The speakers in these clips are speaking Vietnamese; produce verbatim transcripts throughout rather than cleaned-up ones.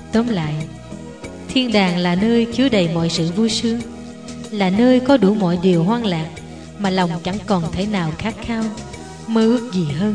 Tóm lại, thiên đàng là nơi chứa đầy mọi sự vui sướng, là nơi có đủ mọi điều hoan lạc mà lòng chẳng còn thể nào khát khao, mơ ước gì hơn.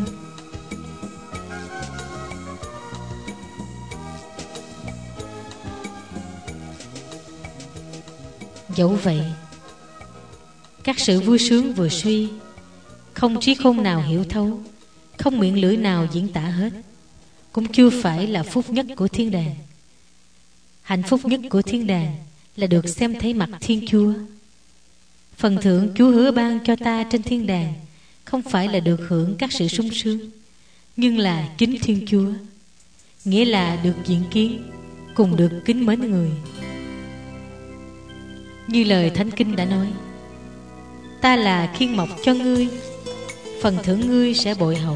Dẫu vậy, các sự vui sướng vừa suy, không trí khôn nào hiểu thấu, không miệng lưỡi nào diễn tả hết, cũng chưa phải là phúc nhất của thiên đàng. Hạnh phúc nhất của thiên đàng là được xem thấy mặt Thiên Chúa. Phần thưởng Chúa hứa ban cho ta trên thiên đàng không phải là được hưởng các sự sung sướng, nhưng là chính Thiên Chúa, nghĩa là được diện kiến cùng được kính mến người. Như lời Thánh Kinh đã nói, ta là khiên mọc cho ngươi, phần thưởng ngươi sẽ bội hậu.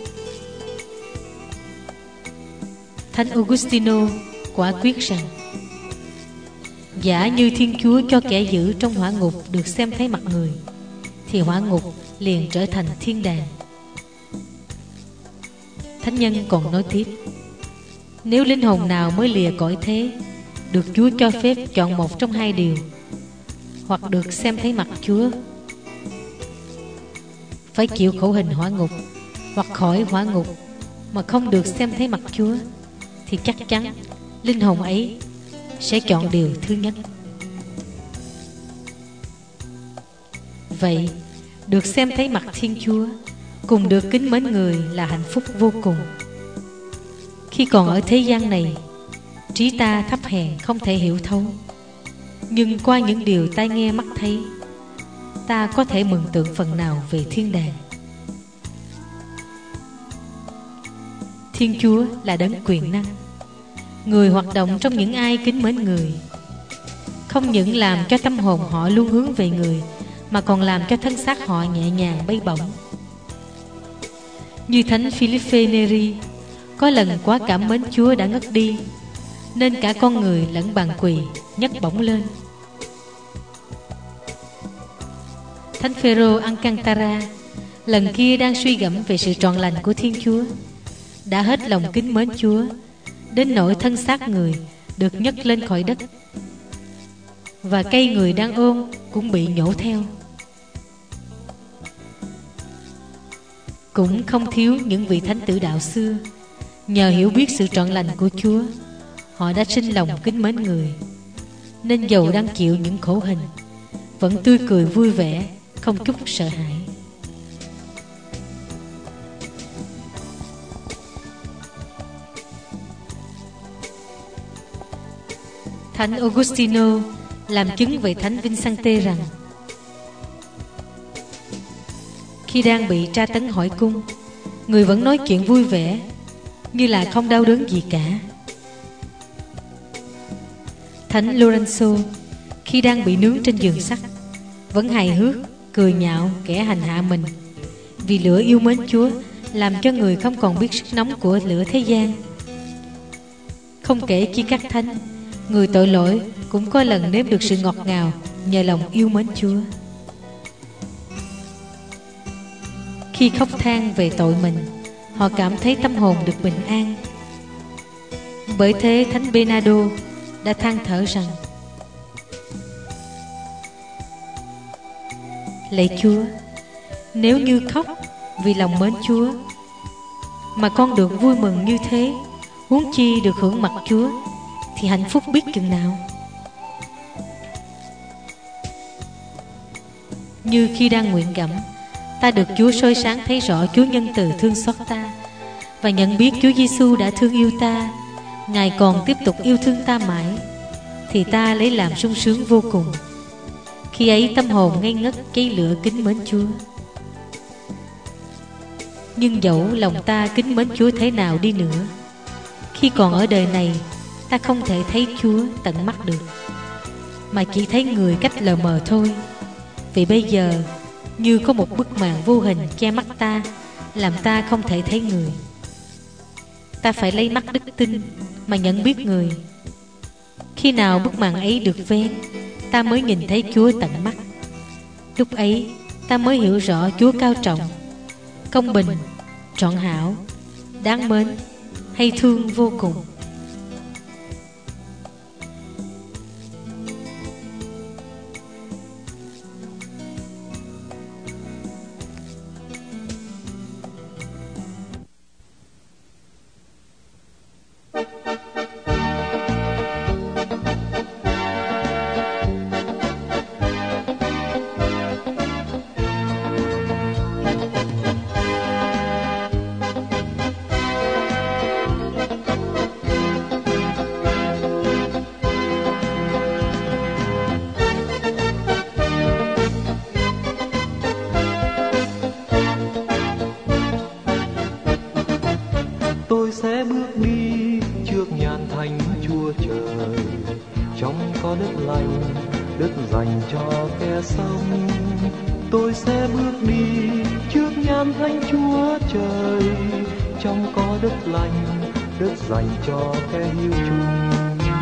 Thánh Augustino quả quyết rằng, giả như Thiên Chúa cho kẻ dữ trong hỏa ngục được xem thấy mặt người, thì hỏa ngục liền trở thành thiên đàng. Thánh nhân còn nói tiếp, nếu linh hồn nào mới lìa cõi thế được Chúa cho phép chọn một trong hai điều, hoặc được xem thấy mặt Chúa, phải chịu khổ hình hỏa ngục, hoặc khỏi hỏa ngục mà không được xem thấy mặt Chúa, thì chắc chắn linh hồn ấy sẽ chọn điều thứ nhất. Vậy, được xem thấy mặt Thiên Chúa cùng được kính mến người là hạnh phúc vô cùng. Khi còn ở thế gian này, trí ta thấp hèn không thể hiểu thấu, nhưng qua những điều tai nghe mắt thấy, ta có thể mường tượng phần nào về thiên đàng. Thiên Chúa là đấng quyền năng, người hoạt động trong những ai kính mến người, không những làm cho tâm hồn họ luôn hướng về người, mà còn làm cho thân xác họ nhẹ nhàng bay bổng. Như Thánh Philippe Neri, có lần quá cảm mến Chúa đã ngất đi, nên cả con người lẫn bàn quỳ nhấc bổng lên. Thánh Phêrô Alcantara, lần kia đang suy gẫm về sự trọn lành của Thiên Chúa, đã hết lòng kính mến Chúa, đến nỗi thân xác người được nhấc lên khỏi đất, và cây người đang ôm cũng bị nhổ theo. Cũng không thiếu những vị thánh tử đạo xưa, nhờ hiểu biết sự trọn lành của Chúa, họ đã sinh lòng kính mến người, nên dầu đang chịu những khổ hình, vẫn tươi cười vui vẻ, không chút sợ hãi. Thánh Augustino làm chứng về Thánh Vincente rằng, khi đang bị tra tấn hỏi cung, người vẫn nói chuyện vui vẻ, như là không đau đớn gì cả. Thánh Lorenzo khi đang bị nướng trên giường sắt, vẫn hài hước cười nhạo kẻ hành hạ mình, vì lửa yêu mến Chúa làm cho người không còn biết sức nóng của lửa thế gian. Không kể chi các thánh, người tội lỗi cũng có lần nếm được sự ngọt ngào nhờ lòng yêu mến Chúa. Khi khóc than về tội mình, họ cảm thấy tâm hồn được bình an. Bởi thế Thánh Bernardo đã than thở rằng, lạy Chúa, nếu như khóc vì lòng mến Chúa mà con được vui mừng như thế, huống chi được hưởng mặt Chúa, thì hạnh phúc biết chừng nào. Như khi đang nguyện gẫm, ta được Chúa soi sáng thấy rõ Chúa nhân từ thương xót ta, và nhận biết Chúa Giêsu đã thương yêu ta, Ngài còn tiếp tục yêu thương ta mãi, thì ta lấy làm sung sướng vô cùng. Khi ấy tâm hồn ngây ngất cháy lửa kính mến Chúa. Nhưng dẫu lòng ta kính mến Chúa thế nào đi nữa, khi còn ở đời này, ta không thể thấy Chúa tận mắt được, mà chỉ thấy người cách lờ mờ thôi. Vì bây giờ như có một bức màn vô hình che mắt ta, làm ta không thể thấy người. Ta phải lấy mắt đức tin mà nhận biết người. Khi nào bức màn ấy được vén, ta mới nhìn thấy Chúa tận mắt. Lúc ấy ta mới hiểu rõ Chúa cao trọng, công bình, trọn hảo, đáng mến, hay thương vô cùng. tôi sẽ bước đi trước nhàn thánh Chúa Trời. Trong có đất lành, đất dành cho kẻ sống, tôi sẽ bước đi trước nhan thánh Chúa Trời. Trong có đất lành, đất dành cho kẻ hiếu chung.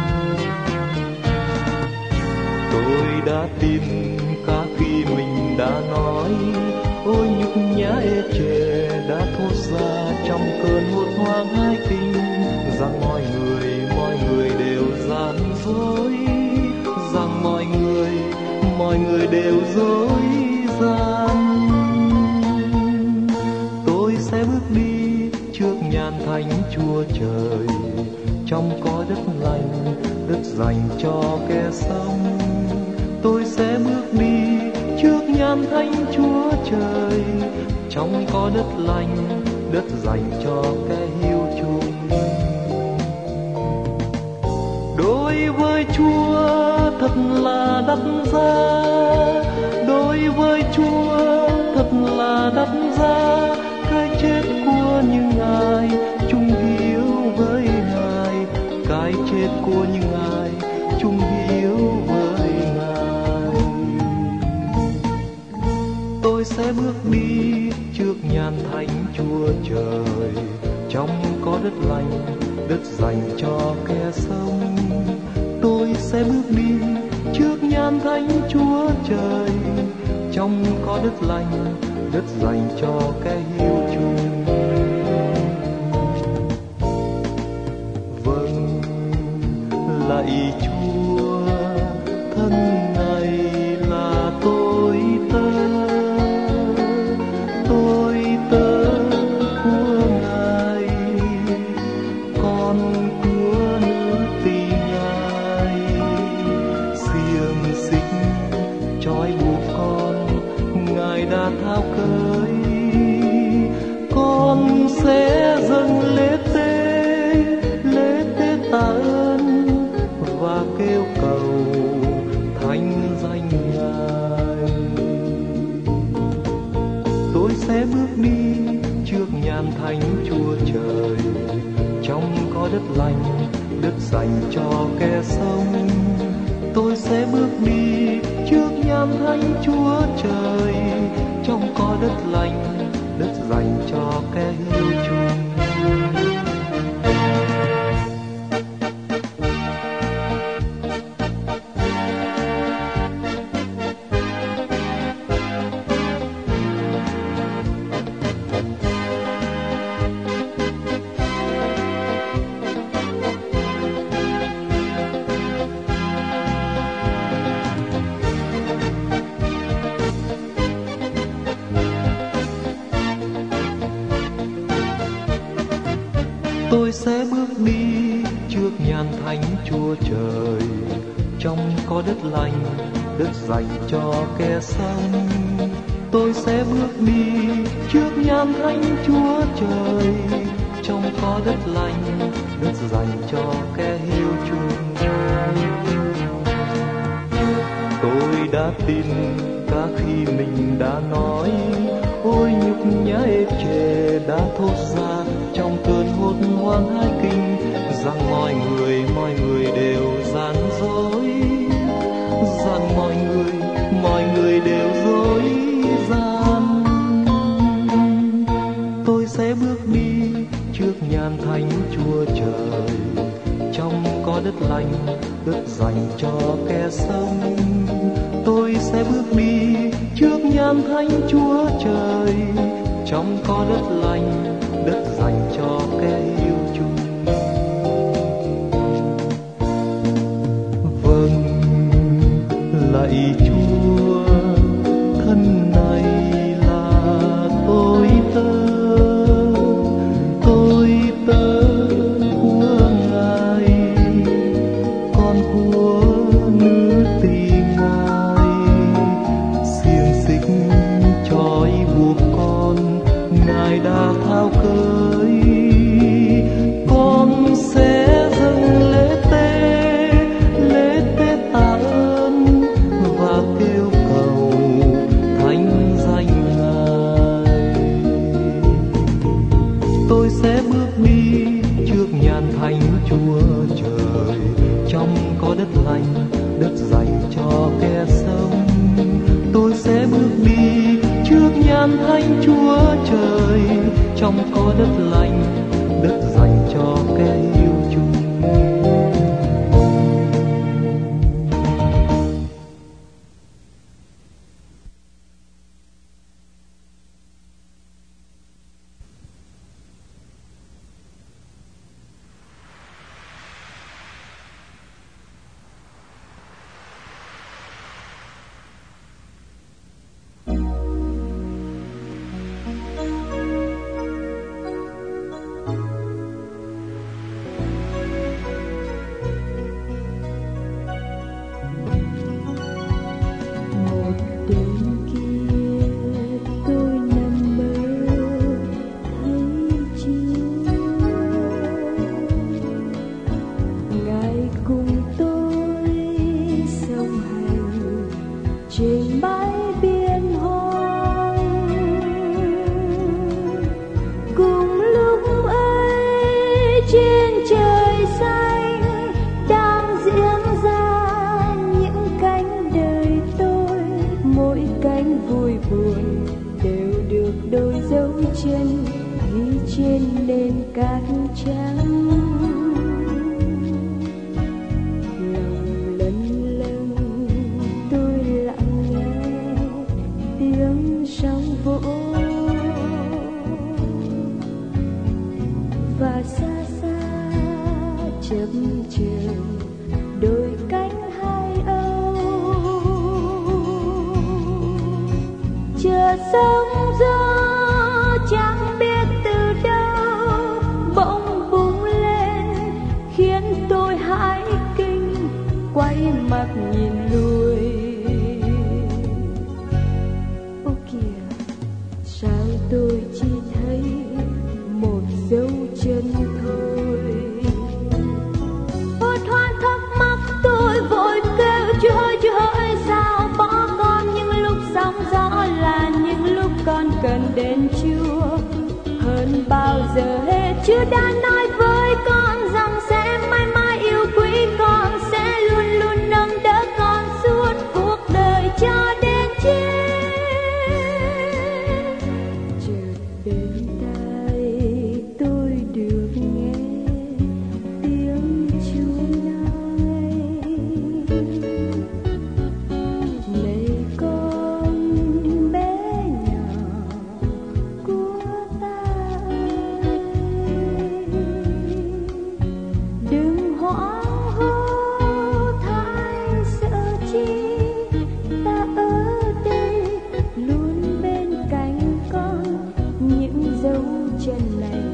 Tôi đã tin cả khi mình đã nói, ôi nhục nhã ê chề đã thốt ra trong cơn hốt hoang hai kinh, rằng mọi người mọi người đều gian dối, rằng mọi người mọi người đều dối gian. Tôi sẽ bước đi trước nhan thánh Chúa Trời. Trong có đất lành, đất dành cho kẻ sống, tôi sẽ bước đi trước nhan thánh Chúa Trời. Trong có đất lành, đất dành cho kẻ hiếu chung. Đối với Chúa thật là đắt giá, đối với Chúa thật là đắt giá. Cái chết của những ai chung hiếu với Ngài, cái chết của những ai chung hiếu với Ngài. Tôi sẽ bước đi trước nhan thánh Chúa Trời. Trong có đất lành, đất dành cho kẻ sống, tôi sẽ bước đi trước nhan thánh Chúa Trời. Trong có đất lành, đất dành cho kẻ hiếu chung. Vâng, lạy Chúa, thân này là tôi tớ, tôi tớ của Ngài, con của nữ tỳ Ngài. Xiềng xích trói buộc con, Ngài đã tháo cởi. Con sẽ dâng lễ tế, lễ tế tạ ơn và kêu cầu thánh danh Ngài. Tôi sẽ bước đi trước nhan thánh Chúa Trời. Trong có đất lành, đất dành cho kẻ sống, tôi sẽ bước đi trước nhan thánh Chúa Trời. Trong có đất lành, đất dành cho kẻ hiếu chung. Tôi sẽ bước đi trước nhan thánh Chúa Trời. Trong có đất lành, đất dành cho kẻ sống, tôi sẽ bước đi trước nhan thánh Chúa Trời. Trong có đất lành, đất dành cho kẻ hiếu chung. Tôi đã tin cả khi mình đã nói, ôi nhục nhã ê chề đã thốt ra trong cơn hốt hoang hai kinh, rằng mọi người mọi người đều gian dối, rằng mọi người mọi người đều dối gian. Tôi sẽ bước đi trước nhan thánh Chúa Trời. Trong có đất lành, đất dành cho kẻ sống, tôi sẽ bước đi trước nhan thánh Chúa Trời. Trong có đất lành, đất dành cho kẻ hiếu chung. Vâng, lạy Chúa, thân này là tôi tớ, tôi tớ của Ngài, con của nữ tỳ Ngài. Xiềng xích trói buộc con, Ngài đã tháo cởi. Con sẽ dâng lễ tế, lễ tế tạ ơn và kêu cầu thánh danh Ngài. tôi sẽ bước đi trước nhàn thánh Chúa trời. Trong có đất lành, đất dành cho kẻ sống. Tôi sẽ bước đi trước nhàn thánh Chúa trời. Trong có đất lành, đất dành cho kẻ yêu chung. Chân này